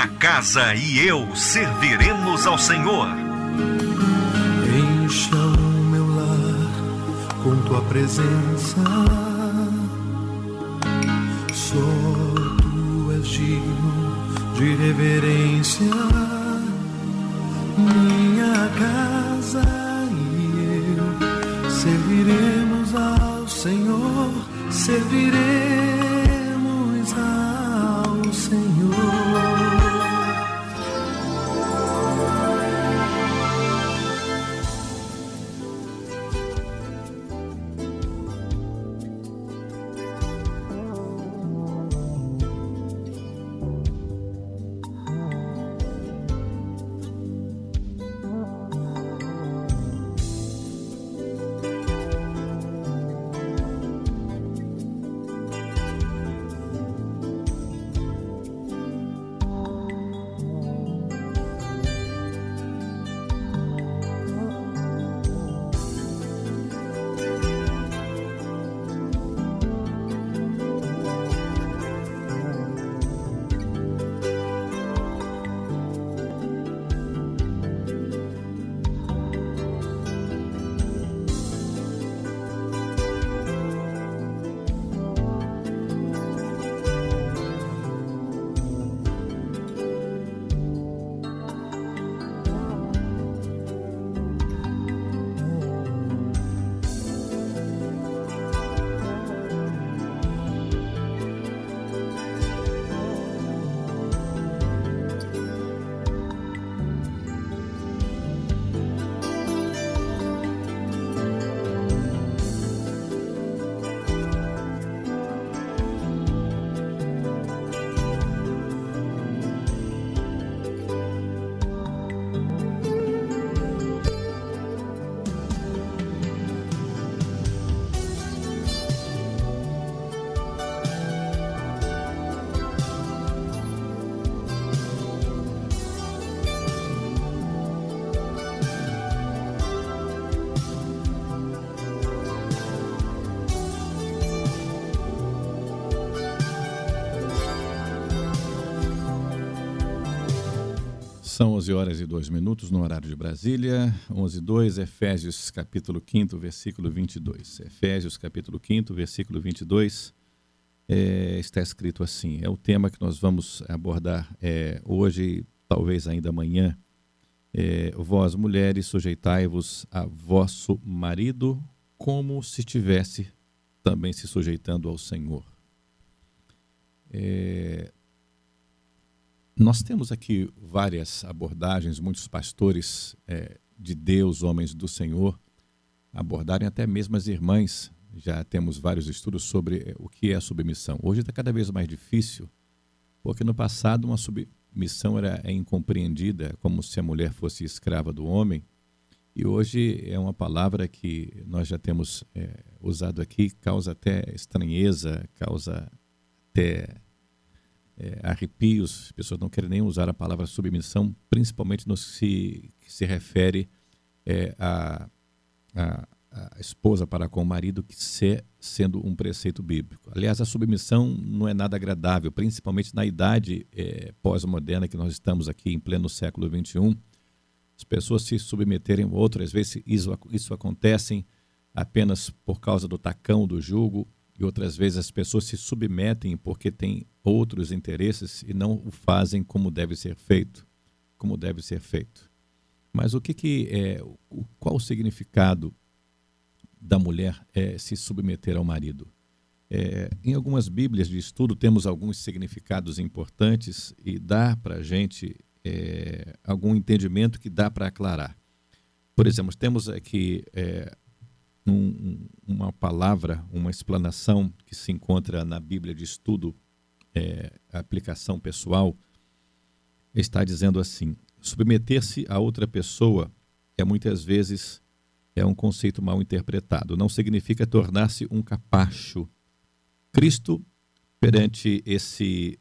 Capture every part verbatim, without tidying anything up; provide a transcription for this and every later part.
minha casa e eu serviremos ao Senhor. Encha o meu lar com tua presença. Só tu és digno de reverência. Minha casa e eu serviremos ao Senhor, serviremos ao Senhor. São onze horas e dois minutos no horário de Brasília, onze e dois, Efésios capítulo quinto, versículo vinte e dois. Efésios capítulo quinto, versículo vinte e dois, é, está escrito assim, é o tema que nós vamos abordar é, hoje, talvez ainda amanhã. É, vós, mulheres, sujeitai-vos a vosso marido como se estivesse também se sujeitando ao Senhor. É... Nós temos aqui várias abordagens, muitos pastores é, de Deus, homens do Senhor, abordarem até mesmo as irmãs. Já temos vários estudos sobre o que é a submissão. Hoje está cada vez mais difícil, porque no passado uma submissão era é incompreendida, como se a mulher fosse escrava do homem, e hoje é uma palavra que nós já temos é, usado aqui, causa até estranheza, causa até... É, arrepios, as pessoas não querem nem usar a palavra submissão, principalmente no que se, que se refere é, a, a, a esposa para com o marido, que se, sendo um preceito bíblico. Aliás, a submissão não é nada agradável, principalmente na idade é, pós-moderna que nós estamos aqui em pleno século vinte e um. As pessoas se submeterem a outras, às vezes isso, isso acontece apenas por causa do tacão do jugo, e outras vezes as pessoas se submetem porque têm outros interesses e não o fazem como deve ser feito, como deve ser feito. Mas o que que é, o, qual o significado da mulher é, se submeter ao marido? É, em algumas bíblias de estudo temos alguns significados importantes e dá para a gente é, algum entendimento que dá para aclarar. Por exemplo, temos aqui... É, Um, uma palavra, uma explanação que se encontra na Bíblia de estudo, é, a aplicação pessoal, está dizendo assim: submeter-se a outra pessoa é muitas vezes é um conceito mal interpretado. Não significa tornar-se um capacho. Cristo, perante esse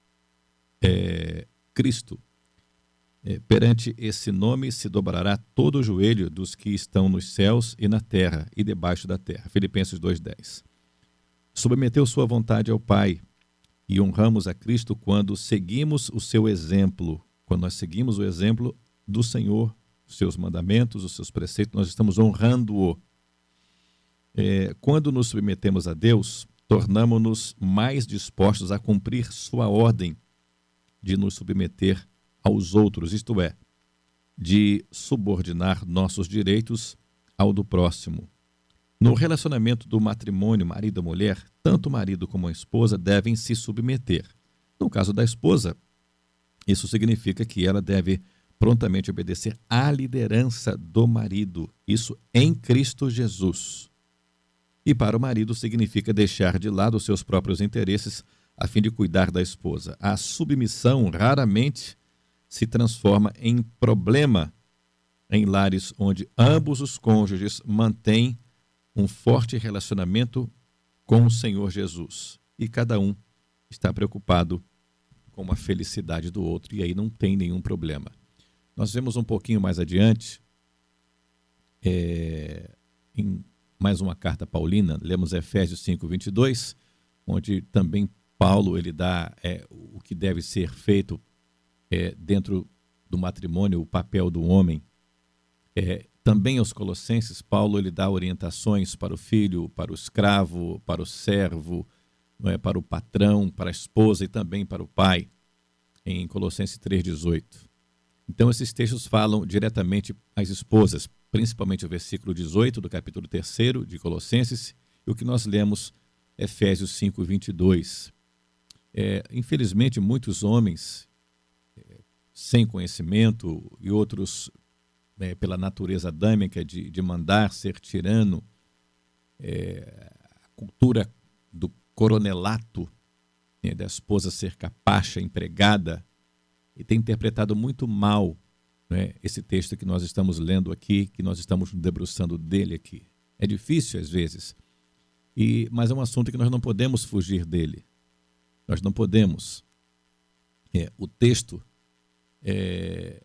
é, Cristo, É, perante esse nome se dobrará todo o joelho dos que estão nos céus e na terra e debaixo da terra. Filipenses dois, dez. Submeteu sua vontade ao Pai E honramos a Cristo quando seguimos o seu exemplo, quando nós seguimos o exemplo do Senhor, os seus mandamentos, os seus preceitos, nós estamos honrando-o. É, quando nos submetemos a Deus, tornamos-nos mais dispostos a cumprir sua ordem de nos submeter aos outros, isto é, de subordinar nossos direitos ao do próximo. No relacionamento do matrimônio, marido e mulher, tanto o marido como a esposa devem se submeter. No caso da esposa, isso significa que ela deve prontamente obedecer à liderança do marido, isso em Cristo Jesus. E para o marido significa deixar de lado os seus próprios interesses a fim de cuidar da esposa. A submissão raramente se transforma em problema em lares onde ambos os cônjuges mantêm um forte relacionamento com o Senhor Jesus. E cada um está preocupado com a felicidade do outro, e aí não tem nenhum problema. Nós vemos um pouquinho mais adiante, é, em mais uma carta paulina, lemos Efésios cinco, vinte e dois, onde também Paulo ele dá é, o que deve ser feito é, dentro do matrimônio, o papel do homem. É, também aos Colossenses, Paulo ele dá orientações para o filho, para o escravo, para o servo, não é, para o patrão, para a esposa e também para o pai, em Colossenses três, dezoito. Então, esses textos falam diretamente às esposas, principalmente o versículo dezoito do capítulo três de Colossenses, e o que nós lemos, Efésios cinco, vinte e dois. É, infelizmente, muitos homens, é, sem conhecimento, e outros, é, pela natureza adâmica de, de mandar, ser tirano, é, a cultura do coronelato, né, da esposa ser capacha, empregada, e tem interpretado muito mal, né, esse texto que nós estamos lendo aqui, que nós estamos debruçando dele aqui. É difícil às vezes, e, mas é um assunto que nós não podemos fugir dele. Nós não podemos. É, o texto, é,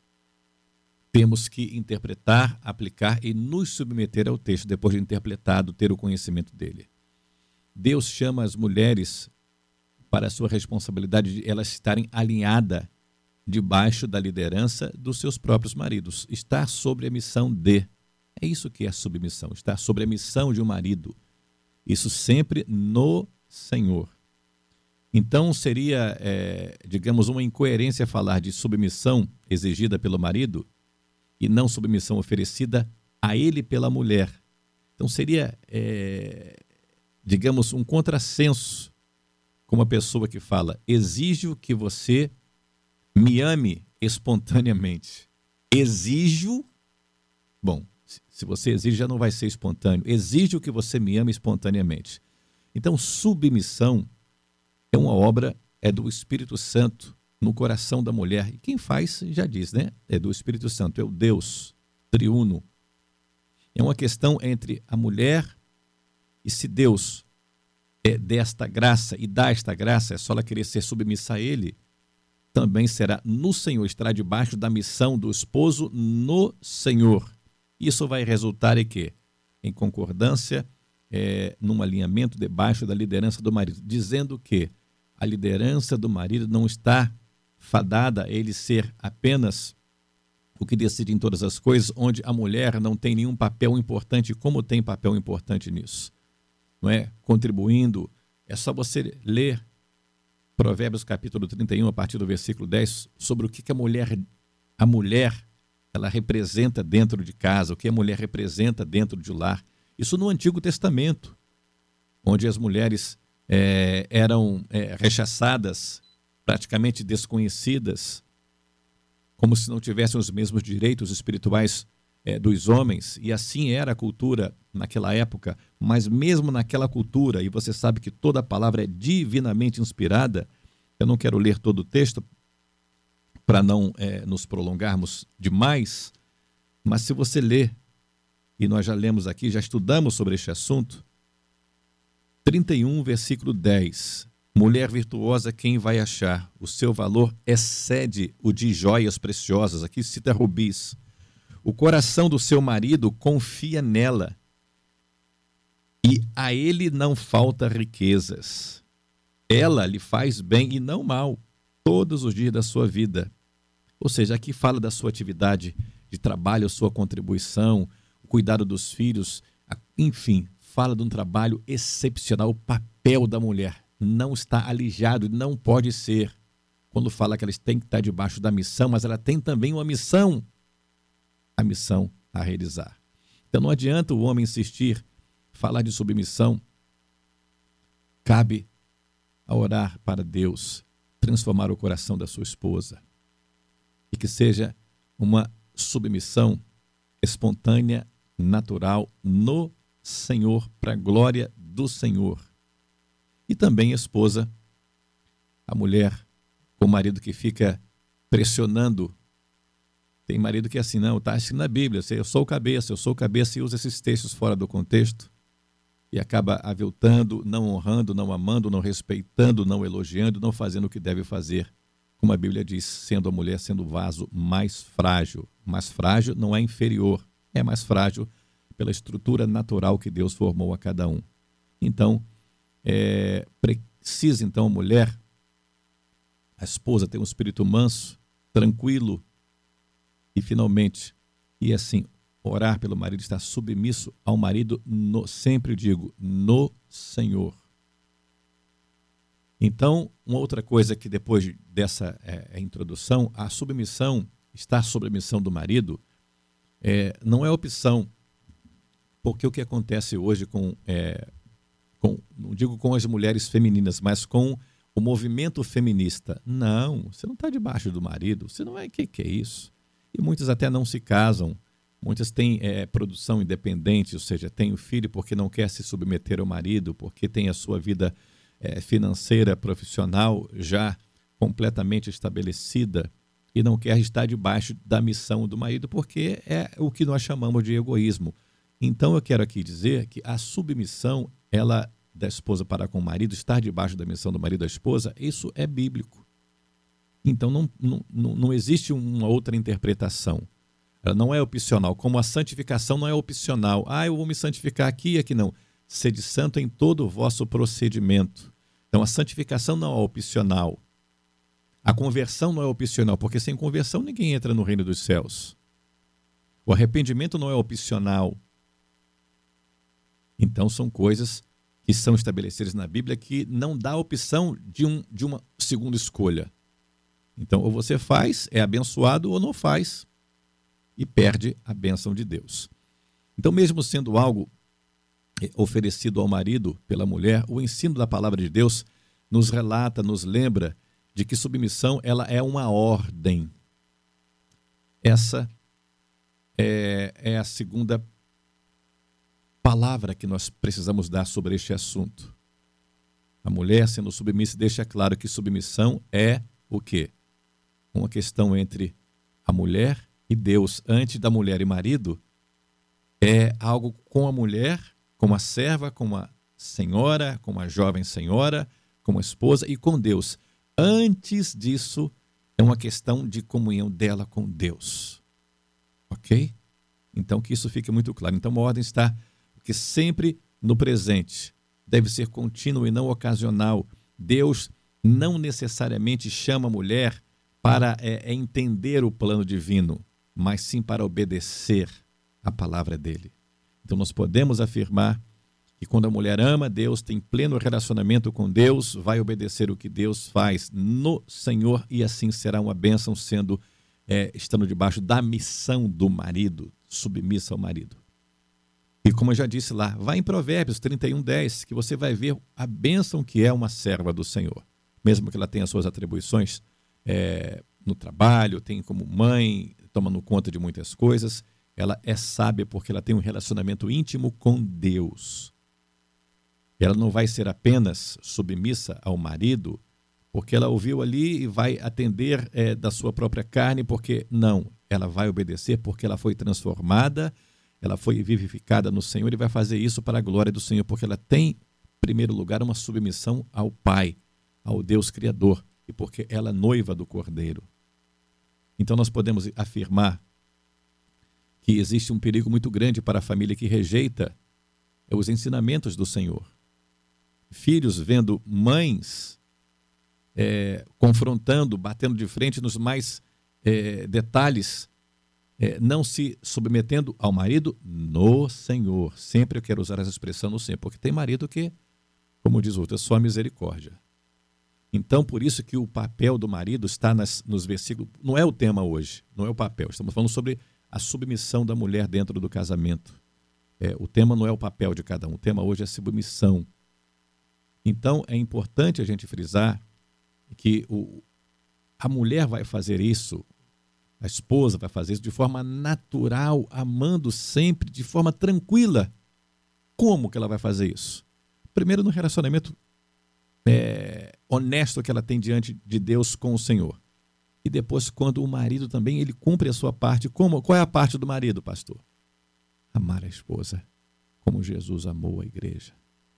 temos que interpretar, aplicar e nos submeter ao texto, depois de interpretado, ter o conhecimento dele. Deus chama as mulheres para a sua responsabilidade de elas estarem alinhadas debaixo da liderança dos seus próprios maridos. Estar sobre a missão de. É isso que é submissão, estar sobre a missão de um marido. Isso sempre no Senhor. Então seria, é, digamos, uma incoerência falar de submissão exigida pelo marido e não submissão oferecida a ele pela mulher. Então seria, é, digamos, um contrassenso com uma pessoa que fala: exijo que você me ame espontaneamente. Exijo, bom, se você exige já não vai ser espontâneo. Exijo que você me ame espontaneamente. Então, submissão é uma obra, é do Espírito Santo no coração da mulher. E quem faz, já diz, né? É do Espírito Santo, é o Deus triuno. É uma questão entre a mulher e se Deus é desta graça e dá esta graça, é só ela querer ser submissa a Ele, também será no Senhor, estará debaixo da missão do esposo no Senhor. Isso vai resultar em quê? Em concordância, é, num alinhamento debaixo da liderança do marido, dizendo que a liderança do marido não está fadada a ele ser apenas o que decide em todas as coisas, onde a mulher não tem nenhum papel importante, como tem papel importante nisso, não é? Contribuindo, é só você ler Provérbios capítulo trinta e um, a partir do versículo dez, sobre o que, que a mulher, a mulher, ela representa dentro de casa, o que a mulher representa dentro de um lar. Isso no Antigo Testamento, onde as mulheres é, eram é, rechaçadas, praticamente desconhecidas, como se não tivessem os mesmos direitos espirituais é, dos homens, e assim era a cultura naquela época. Mas mesmo naquela cultura, e você sabe que toda a palavra é divinamente inspirada, eu não quero ler todo o texto para não é, nos prolongarmos demais, mas se você ler, e nós já lemos aqui, já estudamos sobre este assunto, trinta e um, versículo dez, mulher virtuosa quem vai achar? O seu valor excede o de joias preciosas. Aqui cita rubis. O coração do seu marido confia nela, e a ele não falta riquezas. ela lhe faz bem e não mal todos os dias da sua vida. Ou seja, aqui fala da sua atividade de trabalho, a sua contribuição, o cuidado dos filhos, enfim, fala de um trabalho excepcional. O papel da mulher não está alijado, não pode ser. Quando fala que elas têm que estar debaixo da missão, mas ela tem também uma missão, a missão a realizar. Então não adianta o homem insistir, falar de submissão. Cabe a orar para Deus transformar o coração da sua esposa e que seja uma submissão espontânea, natural no Senhor, para a glória do Senhor. E também a esposa, a mulher, o marido que fica pressionando. Tem marido que é assim, não, está assim na Bíblia, eu sou o cabeça, eu sou o cabeça, e usa esses textos fora do contexto e acaba aviltando, não honrando, não amando, não respeitando, não elogiando, não fazendo o que deve fazer. Como a Bíblia diz, sendo a mulher, sendo o vaso mais frágil. Mais frágil não é inferior, é mais frágil pela estrutura natural que Deus formou a cada um. Então, é, precisa então a mulher, a esposa, ter um espírito manso, tranquilo e finalmente, e assim, orar pelo marido, estar submisso ao marido, no, sempre digo, no Senhor. Então, uma outra coisa que depois dessa é, introdução, a submissão, estar sob a missão do marido, é, não é opção, porque o que acontece hoje com, é, com, não digo com as mulheres femininas, mas com o movimento feminista. Não, você não está debaixo do marido, você não é, o que, que é isso? E muitas até não se casam, muitas têm é, produção independente, ou seja, têm o filho porque não quer se submeter ao marido, porque tem a sua vida é, financeira, profissional já completamente estabelecida e não quer estar debaixo da missão do marido, porque é o que nós chamamos de egoísmo. Então eu quero aqui dizer que a submissão, ela da esposa para com o marido, estar debaixo da missão do marido da esposa, isso é bíblico. Então não, não, não existe uma outra interpretação. Ela não é opcional, como a santificação não é opcional. Ah, eu vou me santificar aqui e aqui não. Sede santo em todo o vosso procedimento. Então a santificação não é opcional. A conversão não é opcional, porque sem conversão ninguém entra no reino dos céus. O arrependimento não é opcional. Então são coisas que são estabelecidas na Bíblia que não dá opção de, um, de uma segunda escolha. Então, ou você faz, é abençoado, ou não faz, e perde a bênção de Deus. Então, mesmo sendo algo oferecido ao marido pela mulher, o ensino da palavra de Deus nos relata, nos lembra de que submissão ela é uma ordem. Essa é, é a segunda palavra que nós precisamos dar sobre este assunto. A mulher, sendo submissa, deixa claro que submissão é o quê? Uma questão entre a mulher e Deus. Antes da mulher e marido, é algo com a mulher, com a serva, com a senhora, com a jovem senhora, com a esposa e com Deus. Antes disso, é uma questão de comunhão dela com Deus. Ok? Então, que isso fique muito claro. Então, a ordem está que sempre no presente deve ser contínuo e não ocasional. Deus não necessariamente chama a mulher para é, é entender o plano divino, mas sim para obedecer a palavra dele. Então nós podemos afirmar que quando a mulher ama Deus, tem pleno relacionamento com Deus, vai obedecer o que Deus faz no Senhor e assim será uma bênção, sendo, é, estando debaixo da missão do marido, submissa ao marido. E como eu já disse lá, vai em Provérbios trinta e um, dez, que você vai ver a bênção que é uma serva do Senhor. Mesmo que ela tenha suas atribuições é, no trabalho, tem como mãe, tomando conta de muitas coisas, ela é sábia porque ela tem um relacionamento íntimo com Deus. Ela não vai ser apenas submissa ao marido porque ela ouviu ali e vai atender é, da sua própria carne, porque não, ela vai obedecer porque ela foi transformada, ela foi vivificada no Senhor e vai fazer isso para a glória do Senhor, porque ela tem, em primeiro lugar, uma submissão ao Pai, ao Deus Criador, e porque ela é noiva do Cordeiro. Então nós podemos afirmar que existe um perigo muito grande para a família que rejeita os ensinamentos do Senhor. Filhos vendo mães é, confrontando, batendo de frente nos mais é, detalhes, é, não se submetendo ao marido no Senhor. Sempre eu quero usar essa exprão no Senhor, porque tem marido que, como diz o outro, é só misericórdia. Então, por isso que o papel do marido está nas, nos versículos, não é o tema hoje, não é o papel, estamos falando sobre a submissão da mulher dentro do casamento. É, o tema não é o papel de cada um, o tema hoje é submissão. Então, é importante a gente frisar que o, a mulher vai fazer isso, a esposa vai fazer isso de forma natural, amando sempre, de forma tranquila. Como que ela vai fazer isso? Primeiro, no relacionamento é, honesto que ela tem diante de Deus com o Senhor. E depois, quando o marido também, ele cumpre a sua parte. Como, qual é a parte do marido, pastor? Amar a esposa como Jesus amou a igreja.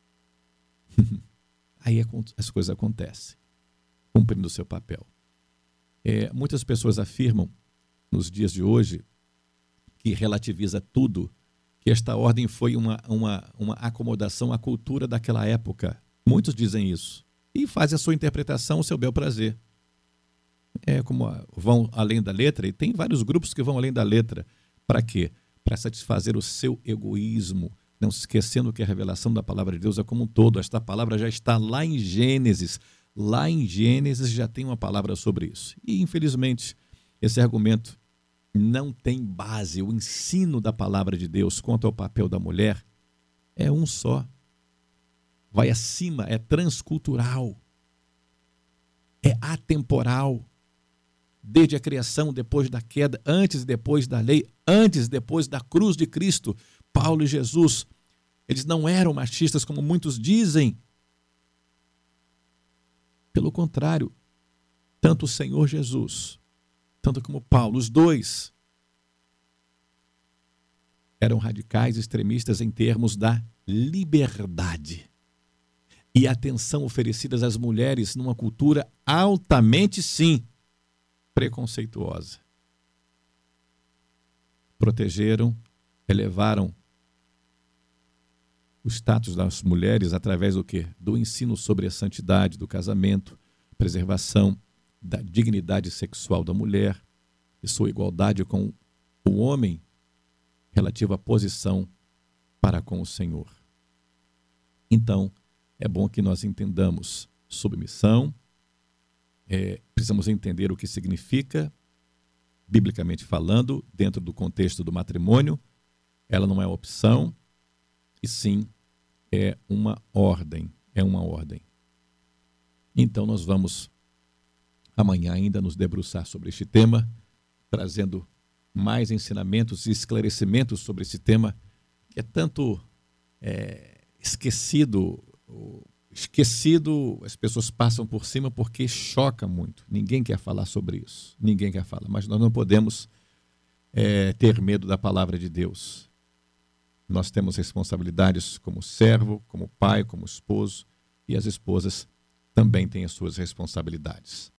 Aí as coisas acontecem, cumprindo o seu papel. É, muitas pessoas afirmam, nos dias de hoje, que relativiza tudo, que esta ordem foi uma, uma, uma acomodação à cultura daquela época. Muitos dizem isso. E fazem a sua interpretação, o seu bel prazer. É como vão além da letra, e tem vários grupos que vão além da letra. Para quê? Para satisfazer o seu egoísmo, não se esquecendo que a revelação da palavra de Deus é como um todo. Esta palavra já está lá em Gênesis. Lá em Gênesis já tem uma palavra sobre isso. E, infelizmente, esse argumento não tem base. O ensino da palavra de Deus quanto ao papel da mulher é um só. Vai acima, é transcultural, é atemporal. Desde a criação, depois da queda, antes e depois da lei, antes e depois da cruz de Cristo, Paulo e Jesus, eles não eram machistas como muitos dizem. Pelo contrário, tanto o Senhor Jesus, tanto como Paulo, os dois eram radicais extremistas em termos da liberdade e atenção oferecidas às mulheres numa cultura altamente, sim, preconceituosa. Protegeram, elevaram o status das mulheres através do quê? Do ensino sobre a santidade do casamento, preservação da dignidade sexual da mulher e sua igualdade com o homem relativa à posição para com o Senhor. Então, é bom que nós entendamos submissão, é, precisamos entender o que significa, biblicamente falando, dentro do contexto do matrimônio. Ela não é opção, e sim é uma ordem, é uma ordem. Então nós vamos amanhã ainda nos debruçar sobre este tema, trazendo mais ensinamentos e esclarecimentos sobre esse tema que é tanto é, esquecido, esquecido, as pessoas passam por cima porque choca muito. Ninguém quer falar sobre isso, ninguém quer falar, mas nós não podemos é, ter medo da palavra de Deus. Nós temos responsabilidades como servo, como pai, como esposo, e as esposas também têm as suas responsabilidades.